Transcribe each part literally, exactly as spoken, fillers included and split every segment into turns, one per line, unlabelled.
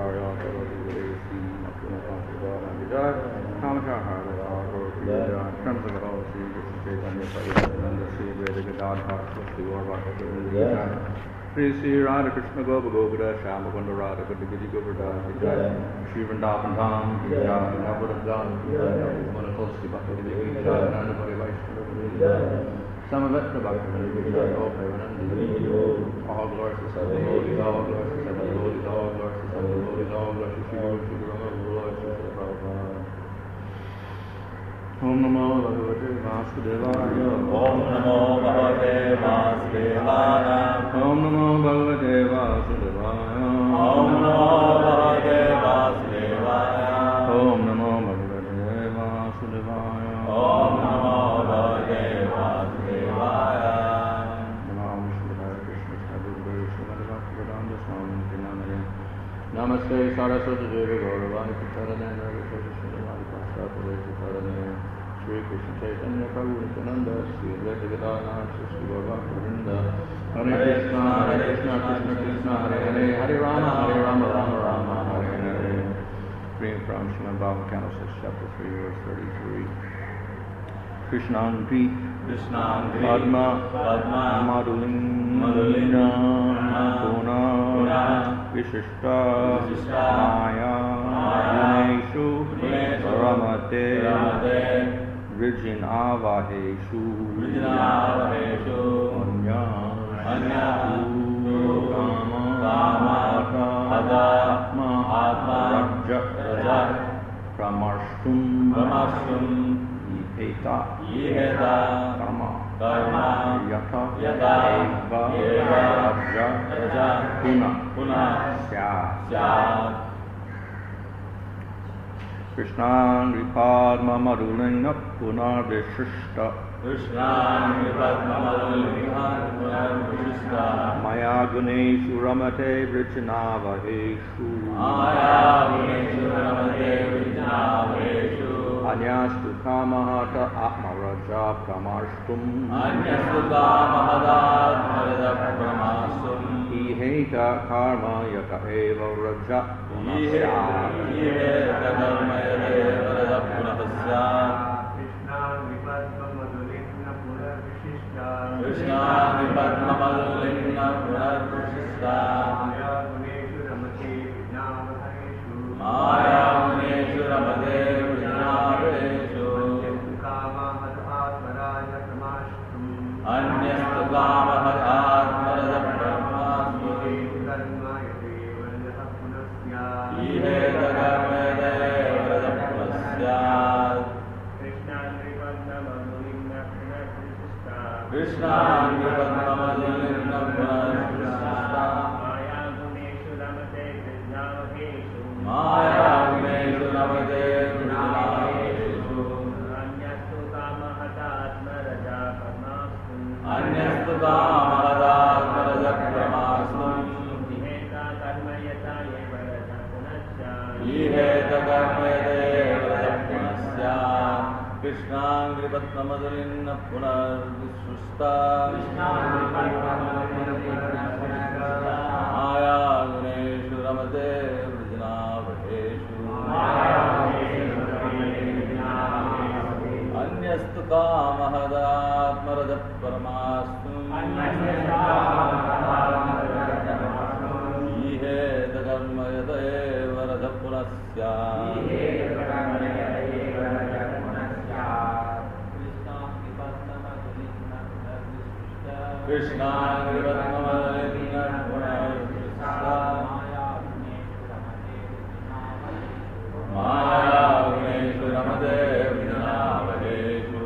Shri Sri Radha Krishna Gopa Gopada Shama Kunda Radha Kunda Giri Govardhan Jai Shri Vrindavan Dham Jai Navadhan Dham Jai Manatosti Bhakti Jai Nanda Bhari Vaishnava Jai Samavetna Bhakti Jai All Premanandi All glories to Sada Lodi All glories to Sada Lodi All glories to Sada Lodi All glories to Shri Guru Shri Guru Guru Lord Shri Sri Prabhupada Om Namo Bhagavate Vasudevaya
Om Namo Bhagavate Vasudevaya
Om Namo Bhagavate Vasudevaya
Om Namo Bhagavate Vasudevaya
Om Namo Bhagavate Vasudevaya
Om Namo Bhagavate Vasudevaya
Namo Vishnu Krishna Sadguru Srimad Bhaktivedanta Swami Nityananda Namaste Saraswati Devi Gauravani Picharane Naraviswati Srimad Prasthapaveti Tarane Shri Krishna Chaitanya Prabhu Nityananda Sri Advaita Gadadhar Sri Gaurabhakta Vrinda Hare Krishna Hare Krishna Krishna Krishna Hare Hare Hare Rama Hare Rama Rama Rama Hare Hare. Reading from Srimad Bhagavatam, Canto six, Chapter three, Verse thirty-three. Krishnangri
Krishnangri
Padma
Padma
Madhulinga Puna Vishishta
Vishishta
Maya Guneshu Ramate Vrijinavaheshu
Vrijinavaheshu
Anya
Anya
Kama
Kama Ada
Atma
Atma
Raja
Raja
Pramashtum
Pramashtum
Iheta
Iheta
Karma
Karma
Yata
Yata
Eva
Eva
Raja
Raja
Puna
Puna
Syat
Syat
Krishnangri Padma Madhulinga Punar Vishishta
Krishnangri Padma Madhulinga Punar Vishishta
Maya Guneshu Ramate Vrijinavaheshu
Maya Guneshu Ramate Vrijinavaheshu
Anyastu Kamahata Atmaraja Pramashtum
Anyastu Kamahata Atmaraja Pramashtum
Iheta Karma Yata Eva Raja Punasya
Iheta Karma Yata Eva Raja Punasya Krishna Vipadma Madhulinga Punar Vishishta Maya Guneshu Ramate Vrijinavaheshu Anyastu Kamahata Atmaraja Pramashtum Iheta Karma Yata Eva Raja Punasya Krishna Vipadma Madhulinga Punar Vishishta Maya Guneshu Ramate Vrijinavaheshu Anyastu Kamahata Atmaraja Atmaraja Pramashtum Iheta Karma Yata Eva Raja Punasya Iheta Karma Yata Eva Raja Punasya Krishna Vipadma Madhulinga Punar Vishishta Maya Guneshu Ramate Vrijinavaheshu Anyastu Kamahata Atmaraja Pramashtum Iheta Karma Yata Eva Raja Punasya Krishna Vipadma Madhulinga Punar Vishishta Maya Guneshu Ramate Vrijinavaheshu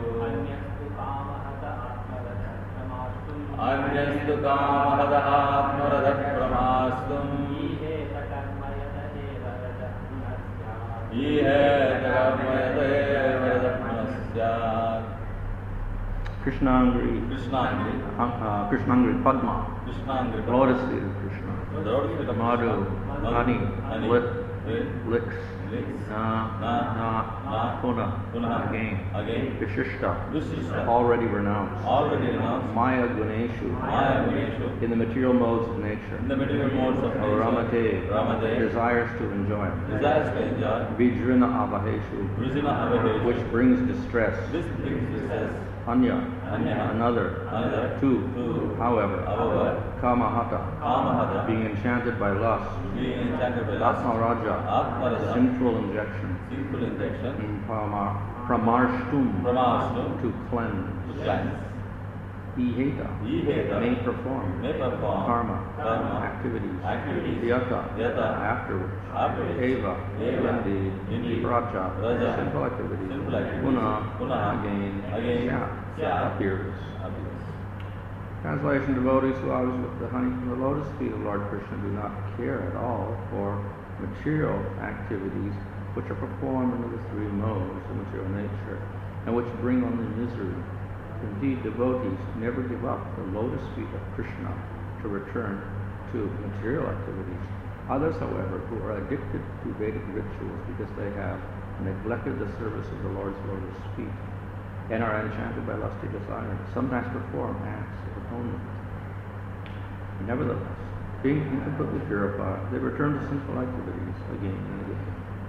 Anyastu Kamahata Atmaraja Pramashtum Iheta Karma Yata Eva Raja Punasya
Krishnangri
Krishnangri
uh, Krishnangri Padma
Krishnangri
Lotus feet of Krishna
The lotus feet of
Madhu
Krishna.
Honey
Honey.
Lick
Lick.
Licks
links.
Na,
Na,
na,
na,
puna,
Puna,
again.
again.
Vishishta,
Vishishta,
already renounced.
already renounced.
Maya Guneshu,
Maya Guneshu,
in the material modes of nature.
in the material modes of nature.
Ramate,
Ramate,
desires to enjoy.
desires to enjoy.
Vijrina Avaheshu,
Vrijina Avadeshu,
which brings distress.
this brings distress.
Anya,
Anya,
another.
another.
Two,
Two,
however.
however.
Kamahata,
Kamahata,
being enchanted by lust.
being enchanted by lust.
Atmaraja,
Atmaraja,
sinful injection.
sinful injection.
Mm, Pramar, pramarshtum,
Pramashtu,
to cleanse.
to cleanse.
Iheta,
Iheta,
may perform.
may perform.
Karma,
Karma,
activities.
activities.
Yata,
Yata,
afterwards.
afterwards.
Eva,
Eva,
indeed.
indeed.
Raja,
Raja,
simple activities.
simple activities.
Puna,
Puna,
again.
again.
Syat,
Syat,
appears.
appears.
Translation: Devotees who always look the honey from the lotus feet of Lord Krishna do not care at all for material activities which are performed under the three modes of material nature and which bring only misery. Indeed, devotees never give up the lotus feet of Krishna to return to material activities. Others, however, who are addicted to Vedic rituals because they have neglected the service of the Lord's lotus feet and are enchanted by lusty desires, sometimes perform acts of atonement. Nevertheless, being incompletely purified, they return to sinful activities again and again.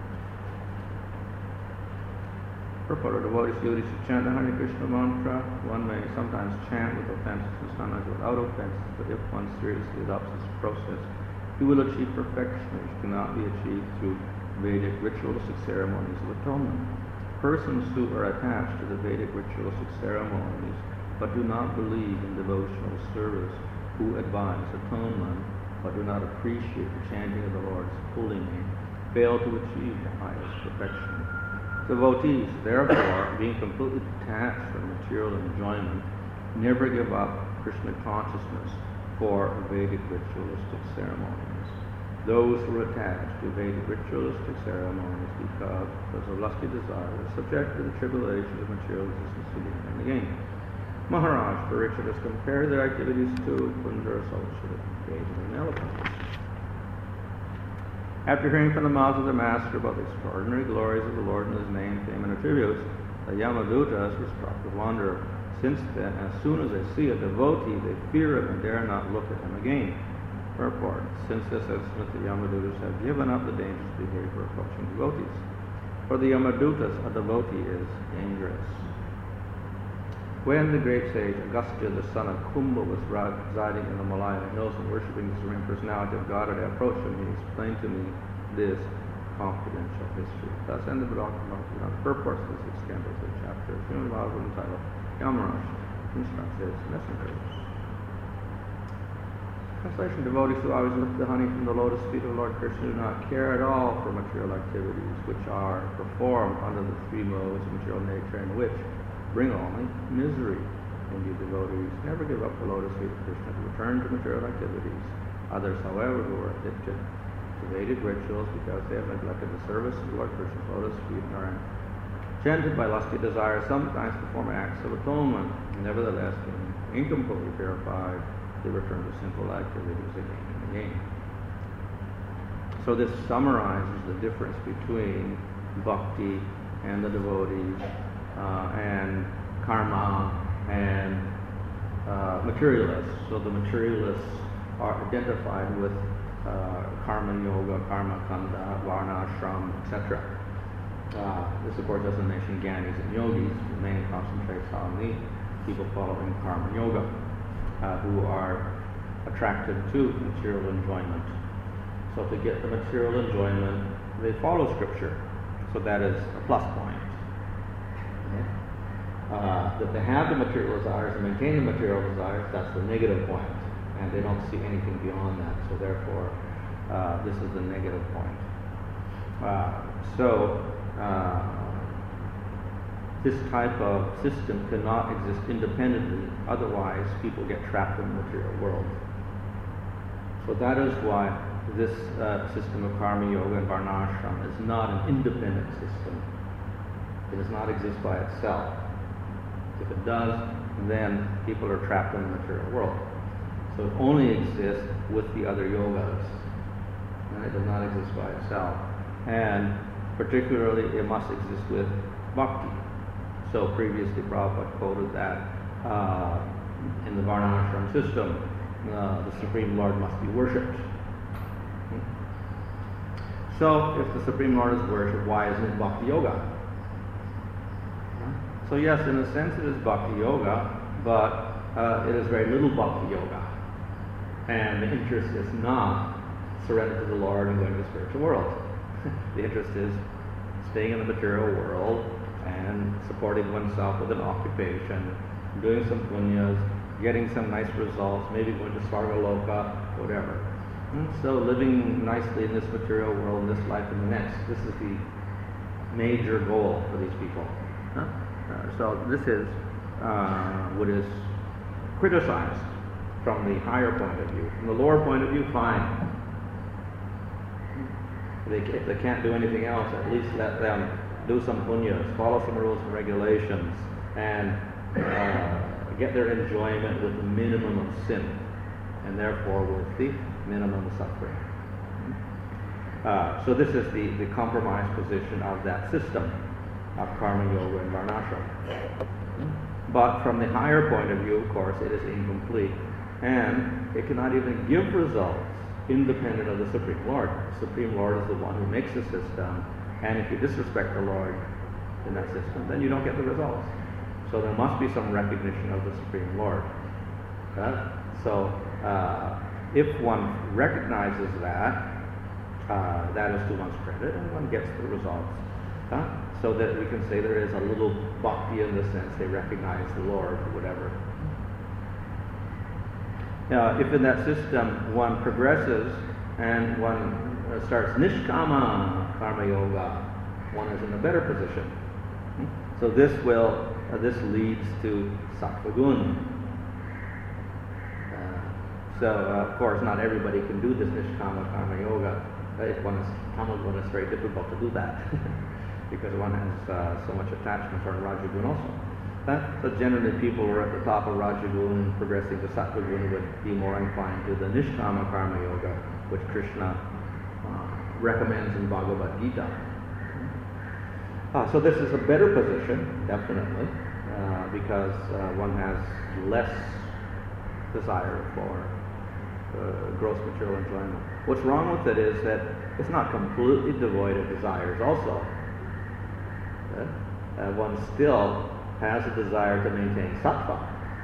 Purport: devotees duty to chant the Hare Krishna mantra. One may sometimes chant with offenses and sometimes without offenses, but if one seriously adopts this process, he will achieve perfection, which cannot be achieved through Vedic ritualistic ceremonies of atonement. Persons who are attached to the Vedic ritualistic ceremonies but do not believe in devotional service, who advise atonement but do not appreciate the chanting of the Lord's holy name, fail to achieve the highest perfection. Devotees, therefore, being completely detached from material enjoyment, never give up Krishna consciousness for Vedic ritualistic ceremonies. Those who are attached to Vedic ritualistic ceremonies because of lusty desire are subject to the tribulations of material existence again and again. Maharaj Parikshit has compared their activities to Kundra Solshita, engaging in elephants. After hearing from the mouths of their master about the extraordinary glories of the Lord and his name, fame, and attributes, the Yamadutas were struck with wonder. Since then, as soon as they see a devotee, they fear him and dare not look at him again. Purport: since this incident, the Yamadutas have given up the dangerous behavior for approaching devotees. For the Yamadutas, a devotee is dangerous. When the great sage Agastya, the son of Kumbha, was residing in the Malaya hills and worshipping the Supreme Personality of Godhead, I approached him. He explained to me this confidential history. Thus ended the Bhagavad purports of this extended chapter. Srimad Bhagavatam entitled Yamaraj instructs his messengers. Translation: devotees who always lift the honey from the lotus feet of Lord Krishna do not care at all for material activities which are performed under the three modes of material nature and which bring only misery. Indeed, devotees never give up the lotus feet of Krishna to return to material activities. Others, however, who are addicted to Vedic rituals because they have neglected the service of Lord Krishna's lotus feet and are enchanted by lusty desires, sometimes perform acts of atonement. Nevertheless, being incompletely purified, they return to sinful activities again and again. So this summarizes the difference between bhakti and the devotees, uh, and karma and uh, materialists. So the materialists are identified with uh, karma yoga, karma kanda, varna ashram, et cetera. Uh, this, of course, doesn't mention gyanis and yogis. It mainly concentrates on the people following karma yoga, uh, who are attracted to material enjoyment. So to get the material enjoyment, they follow scripture. So that is a plus point. Uh, that they have the material desires and maintain the material desires, that's the negative point, and they don't see anything beyond that, so therefore uh, this is the negative point. Uh, so uh, this type of system cannot exist independently, otherwise people get trapped in the material world. So that is why this uh, system of karma yoga and varnashram is not an independent system. It does not exist by itself. If it does, then people are trapped in the material world. So it only exists with the other yogas, and it does not exist by itself. And Particularly, it must exist with bhakti. So previously, Prabhupada quoted that uh, in the Varnashram system, uh, the Supreme Lord must be worshipped. So, if the Supreme Lord is worshipped, why isn't it Bhakti Yoga? So yes, in a sense it is Bhakti Yoga, but uh, it is very little Bhakti Yoga. And the interest is not surrender to the Lord and going to the spiritual world. The interest is staying in the material world and supporting oneself with an occupation, doing some punyas, getting some nice results, maybe going to Svargaloka, whatever. And so living nicely in this material world, in this life and the next, this is the major goal for these people. Huh? Uh, so this is uh, what is criticized from the higher point of view. From the lower point of view, fine. They, if they can't do anything else, at least let them do some punyas, follow some rules and regulations, and uh, get their enjoyment with the minimum of sin, and therefore with the minimum of suffering. Uh, so this is the, the compromise position of that system of karma yoga and varnashram. But from the higher point of view, of course, it is incomplete, and it cannot even give results independent of the Supreme Lord. The Supreme Lord is the one who makes the system, and if you disrespect the Lord in that system, then you don't get the results. So there must be some recognition of the Supreme Lord. Okay? So uh, if one recognizes that, uh, that is to one's credit, and one gets the results. Huh? So that we can say there is a little bhakti in the sense they recognize the Lord or whatever. Uh, if in that system one progresses and one uh, starts nishkama karma yoga, one is in a better position. Hmm? So this will, uh, this leads to sattva gun. Uh, so uh, of course not everybody can do this nishkama karma yoga. Uh, if one is Tamil Gun, it's very difficult to do that because one has uh, so much attachment on Rajagun also. Uh, so generally people who are at the top of Rajagun and progressing to Sattva Gun would be more inclined to the Nishkama Karma Yoga, which Krishna uh, recommends in Bhagavad Gita. Uh, so this is a better position, definitely, uh, because uh, one has less desire for uh, gross material enjoyment. What's wrong with it is that it's not completely devoid of desires also. Uh, uh, one still has a desire to maintain sattva.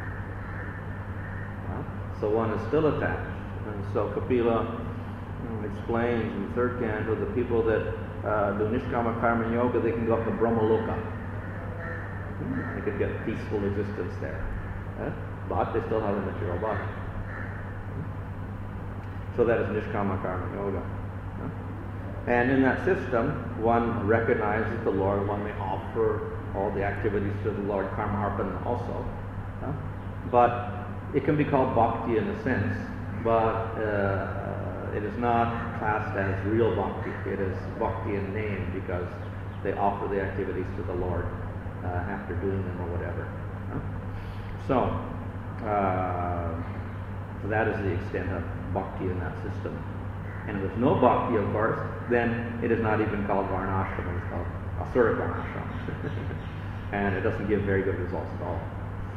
Uh, so one is still attached. And so Kapila um, explains in the third canto the people that uh, do Nishkama Karma Yoga, they can go up to Brahmaloka. Hmm, they could get peaceful existence there. Uh, but they still have a material body. So that is Nishkama Karma Yoga. Uh, and in that system, one recognizes the Lord, one may offer all the activities to the Lord, karma arpana also. Uh, but it can be called bhakti in a sense, but uh, it is not classed as real bhakti. It is bhakti in name because they offer the activities to the Lord uh, after doing them or whatever. Uh, so, uh, that is the extent of bhakti in that system. And if there's no bhakti, of course, then it is not even called varnashram, it's called asura varnashram. And it doesn't give very good results at all.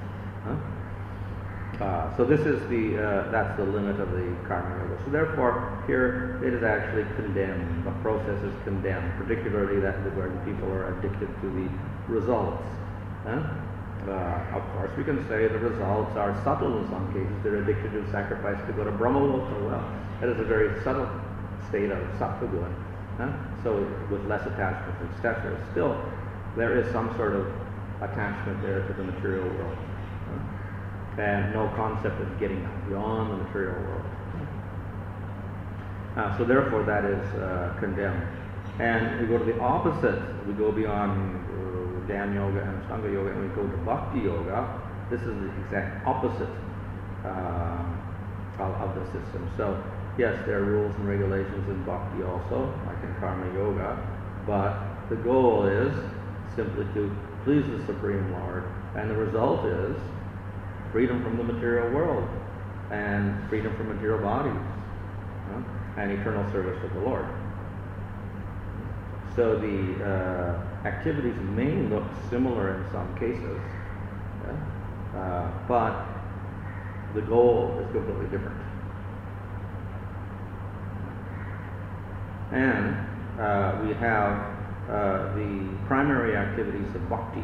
Huh? Uh, so this is the, uh, that's the limit of the karma yoga. So therefore, here it is actually condemned. The process is condemned, particularly that where people are addicted to the results. Huh? Uh, of course, we can say the results are subtle in some cases. They're addicted to sacrifice to go to Brahmaloka. Well, that is a very subtle state of sattva gun. Huh? So with less attachment, et cetera. Still, there is some sort of attachment there to the material world. Huh? And no concept of getting beyond the material world. Uh, so therefore, that is uh, condemned. And we go to the opposite. We go beyond uh, Dhyan Yoga and Ashtanga Yoga, and we go to Bhakti Yoga. This is the exact opposite uh, of, of the system. So, yes, there are rules and regulations in Bhakti also, like in Karma Yoga, but the goal is simply to please the Supreme Lord, and the result is freedom from the material world, and freedom from material bodies, huh? and eternal service to the Lord. So the uh, activities may look similar in some cases, yeah? uh, but the goal is completely different. And uh, we have uh, the primary activities of bhakti,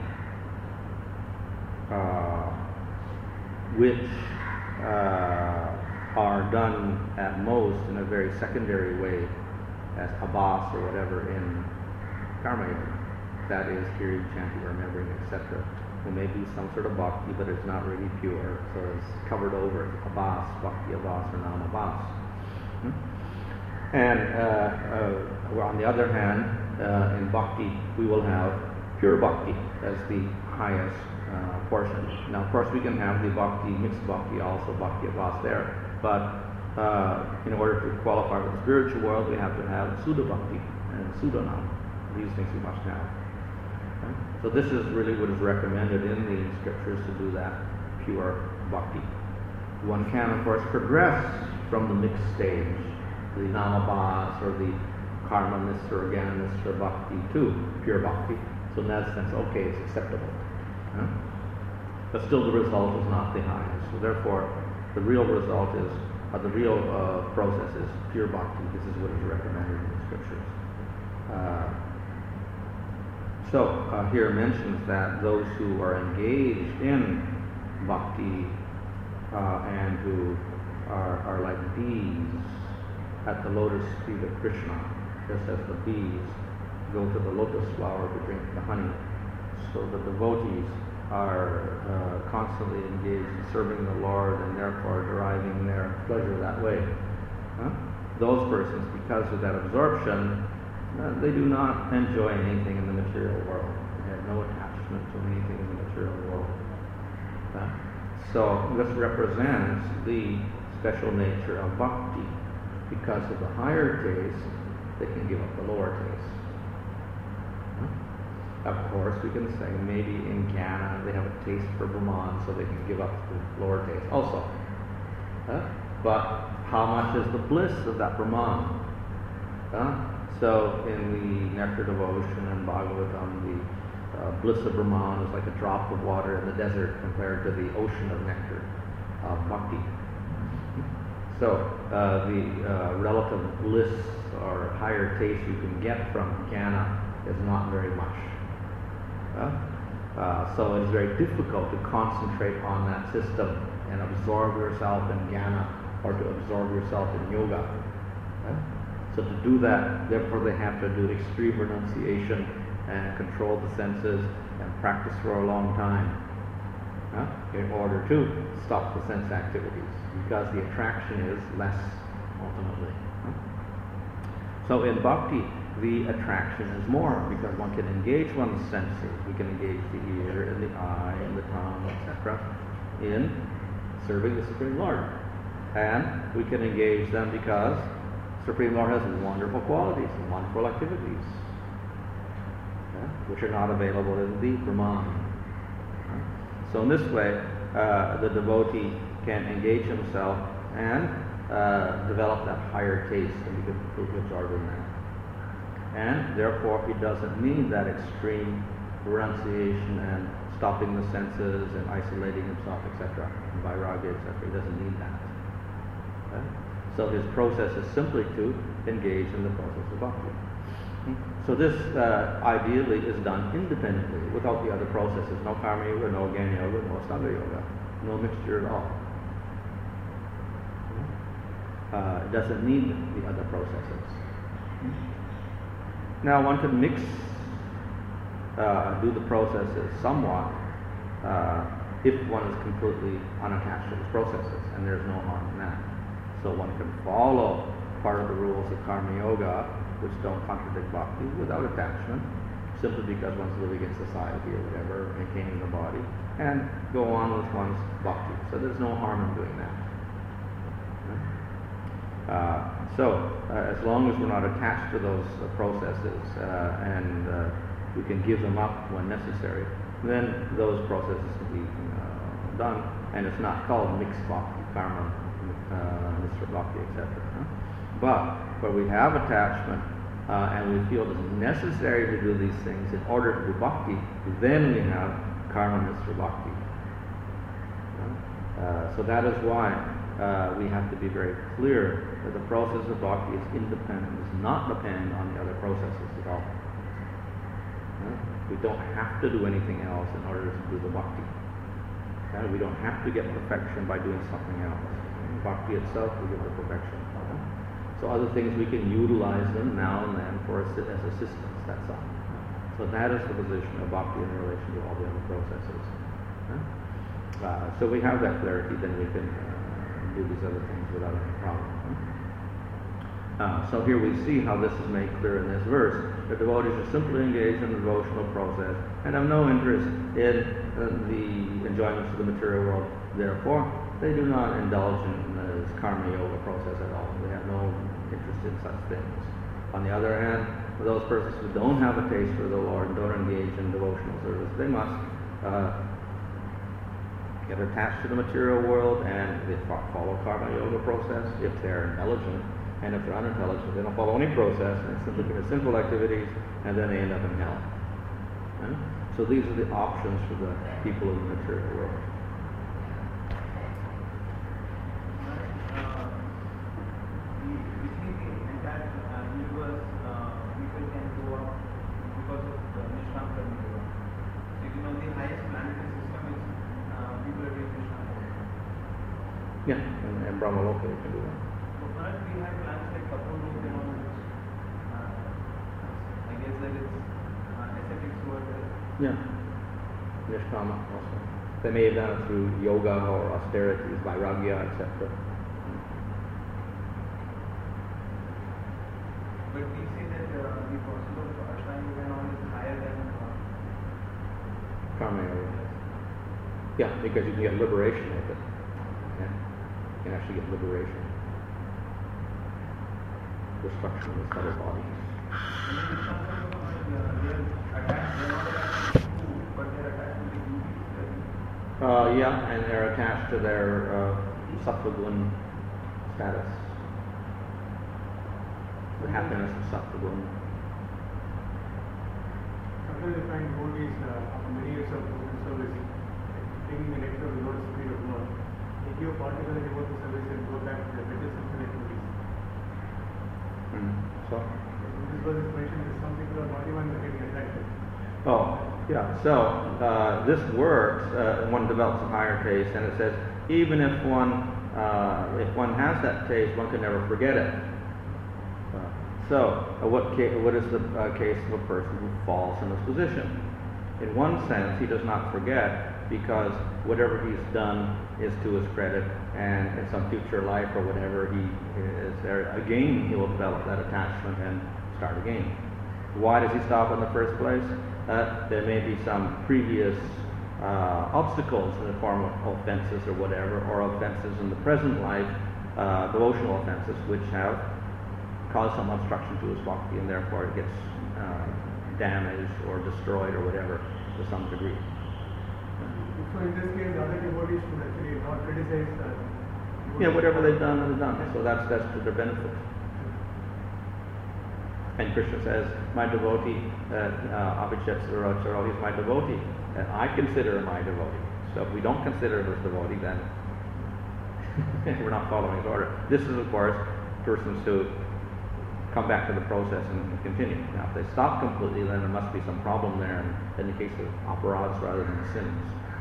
uh, which uh, are done at most in a very secondary way as abhas or whatever in karma yoga. That is hearing, chanting, remembering, et cetera. There may be some sort of bhakti, but it's not really pure, so it's covered over. It's abhas, bhakti abhas, or nam abhas. Hmm? And uh, uh, on the other hand, uh, in bhakti, we will have pure bhakti as the highest uh, portion. Now, of course, we can have the bhakti, mixed bhakti, also bhakti abhas there. But uh, in order to qualify for the spiritual world, we have to have Sudha Bhakti and Sudha Nam. These things we must have. Okay? So this is really what is recommended in the scriptures, to do that pure bhakti. One can, of course, progress from the mixed stage, the Namabhas or the Karma-nist or Jnana-nist or bhakti, to pure bhakti. So in that sense, okay, it's acceptable. Okay? But still the result is not the highest. So therefore, the real result is, uh, the real uh, process is pure bhakti. This is what is recommended in the scriptures. Uh, so uh, here mentions that those who are engaged in bhakti uh, and who are, are like bees at the lotus feet of Krishna, just as the bees go to the lotus flower to drink the honey. So the devotees are uh, constantly engaged in serving the Lord and therefore deriving their pleasure that way. Huh? Those persons, because of that absorption, uh, they do not enjoy anything in the material world. They have no attachment to anything in the material world. Huh? So this represents the special nature of bhakti. Because of the higher taste, they can give up the lower taste. Of course, we can say maybe in Jnana they have a taste for Brahman, so they can give up the lower taste also. Uh, but how much is the bliss of that Brahman? Uh, so in the Nectar Devotion and Bhagavatam, the uh, bliss of Brahman is like a drop of water in the desert compared to the ocean of nectar of bhakti. So uh, the uh, relative bliss or higher taste you can get from Jnana is not very much. Uh, uh, so it's very difficult to concentrate on that system and absorb yourself in jnana or to absorb yourself in yoga. Uh, so to do that, therefore they have to do extreme renunciation and control the senses and practice for a long time uh, in order to stop the sense activities, because the attraction is less ultimately. Uh. So in bhakti, the attraction is more, because one can engage one's senses. We can engage the ear and the eye and the tongue, et cetera, in serving the Supreme Lord. And we can engage them because Supreme Lord has wonderful qualities and wonderful activities, yeah, which are not available in the Brahman. Yeah. So in this way, uh, the devotee can engage himself and uh, develop that higher taste, and we can completely absorb in that. And therefore, it doesn't mean that extreme renunciation and stopping the senses and isolating himself, et cetera, and vairagya, et cetera. He doesn't need that. Okay? So his process is simply to engage in the process of bhakti. So this uh, ideally is done independently, without the other processes. No karma yoga, no jnana yoga, no ashtanga yoga, no mixture at all. Uh, it doesn't need the other processes. Now one can mix, uh, do the processes somewhat, uh, if one is completely unattached to the processes, and there's no harm in that. So one can follow part of the rules of karma yoga, which don't contradict bhakti, without attachment, simply because one's living in society or whatever, maintaining the body, and go on with one's bhakti. So there's no harm in doing that. Uh, so, uh, as long as we're not attached to those uh, processes uh, and uh, we can give them up when necessary, then those processes can be uh, done, and it's not called mixed bhakti, karma, uh, Mr. Bhakti, et cetera. Huh? But where we have attachment, uh, and we feel it's necessary to do these things in order to do bhakti, then we have karma mitra bhakti. Uh, so that is why uh, we have to be very clear that the process of bhakti is independent, does not depend on the other processes at all. Uh, we don't have to do anything else in order to do the bhakti. Uh, we don't have to get perfection by doing something else. In bhakti itself will give the perfection. Uh, so other things we can utilize them now and then for assi- as assistance, that's all. So that is the position of bhakti in relation to all the other processes. Uh, Uh, so we have that clarity, then we can uh, do these other things without any problem. Uh, so here we see how this is made clear in this verse. The devotees are simply engaged in the devotional process and have no interest in uh, the enjoyments of the material world. Therefore, they do not indulge in this karma yoga process at all. They have no interest in such things. On the other hand, for those persons who don't have a taste for the Lord and don't engage in devotional service, they must uh, get attached to the material world, and they follow karma yoga process if they're intelligent, and if they're unintelligent, they don't follow any process, and simply commit sinful activities, and then they end up in hell. Okay? So these are the options for the people in the material world. Yeah, and, and Brahma Loka you can do that.
So for us, we have plans like Kapurloka, you know, which uh, I guess that it's uh, ascetics who are there.
Yeah, Nishkama also. They may have done it through yoga or austerities, vairagya, et cetera.
But we say that uh, the possible Ashtanga yoga and all is higher than uh,
Karma yoga. Yeah, because you can get liberation with it. Yeah. You can actually get liberation. Destruction of the subtle body.
and then the Ashtanga yoga, uh, they are attached, they are not attached to food, but they are attached to the duties.
Uh, yeah, and they're attached to their uh, sattva-gun status. The happiness of sattva-gun.
Sometimes I find devotees uh, after many years of devotional service, taking the nectar of the Lotus Feet of Lord, they give a particular devotional service and go back to their better sensual activities.
Mm. So?
This was mentioned that some people are not even getting attracted.
Oh, yeah. So uh, this works. Uh, one develops a higher taste, and it says even if one uh, if one has that taste, one can never forget it. Uh, so uh, what ca- what is the uh, case of a person who falls in this position? In one sense, he does not forget because whatever he's done is to his credit, and in some future life or whatever, he is there again. He will develop that attachment and start again. Why does he stop in the first place? Uh, there may be some previous uh, obstacles in the form of offenses or whatever, or offenses in the present life, uh, devotional offenses, which have caused some obstruction to his bhakti, and therefore it gets uh, damaged or destroyed or whatever to some degree.
So in this case, the other devotees should actually not criticize. Uh,
Yeah, whatever they've done is done. So that's that's to their benefit. And Krishna says, my devotee, uh, Abhijit Sarojaro, he's my devotee. And I consider him my devotee. So if we don't consider him as devotee, then we're not following his order. This is, of course, persons who come back to the process and continue. Now, if they stop completely, then there must be some problem there in, in the case of aparadhas rather than sins.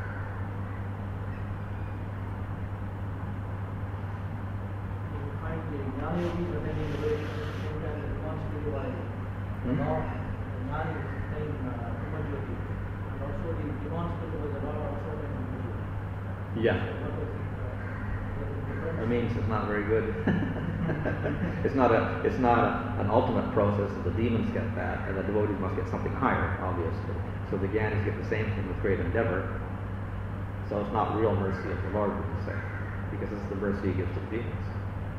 You find the jnana-yogis attaining liberation at the same time that wants to divide.
Hmm?
Law, the jnana is saying Brahma-yogi, and also the demonstrative was the law also in Brahma-yogi.
Yeah.
What was it? Uh,
It means it's not very good. it's not a it's not a, an ultimate process that the demons get that, and the devotees must get something higher, obviously. So the Gyanis get the same thing with great endeavor. So it's not real mercy of the Lord, we can say, because it's the mercy he gives to the demons.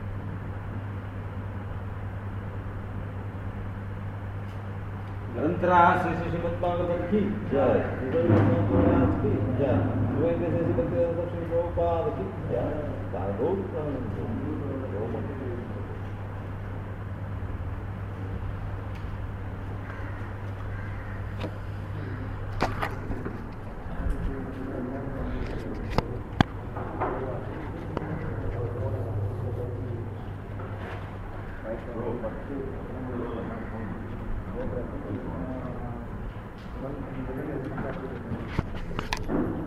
ग्रंथराज Shri Shri Shrimad Bhagavat की जय महाराज की जय शिवेंद्र श्री भक्ति श्री प्रभुपाद की जय साधु Right.